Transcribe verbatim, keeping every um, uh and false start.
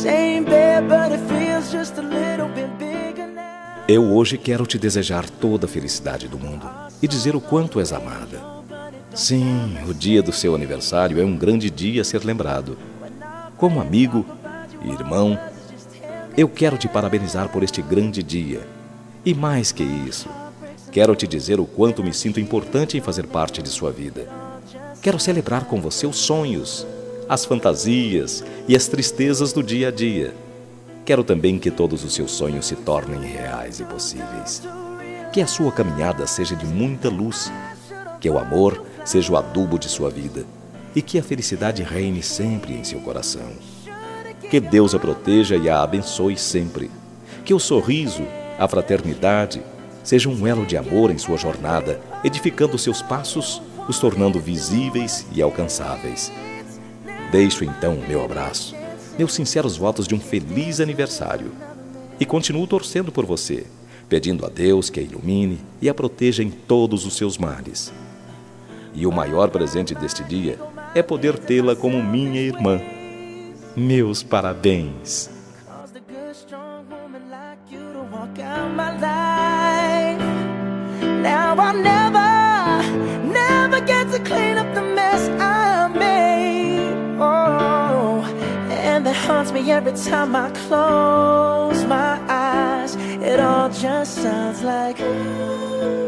same bed, but it feels just a little bit bigger now. Eu hoje quero te desejar toda a felicidade do mundo e dizer o quanto és amada. Sim, o dia do seu aniversário é um grande dia a ser lembrado. Como amigo e irmão, eu quero te parabenizar por este grande dia. E mais que isso, quero te dizer o quanto me sinto importante em fazer parte de sua vida. Quero celebrar com você os sonhos, as fantasias e as tristezas do dia a dia. Quero também que todos os seus sonhos se tornem reais e possíveis. Que a sua caminhada seja de muita luz, que o amor seja o adubo de sua vida e que a felicidade reine sempre em seu coração. Que Deus a proteja e a abençoe sempre. Que o sorriso, a fraternidade, seja um elo de amor em sua jornada, edificando seus passos, os tornando visíveis e alcançáveis. Deixo então o meu abraço, meus sinceros votos de um feliz aniversário. E continuo torcendo por você, pedindo a Deus que a ilumine e a proteja em todos os seus males. E o maior presente deste dia é poder tê-la como minha irmã. Meus parabéns! Now I'll never, never get to clean up the mess I made. Oh, and that haunts me every time I close my eyes. It all just sounds like ooh.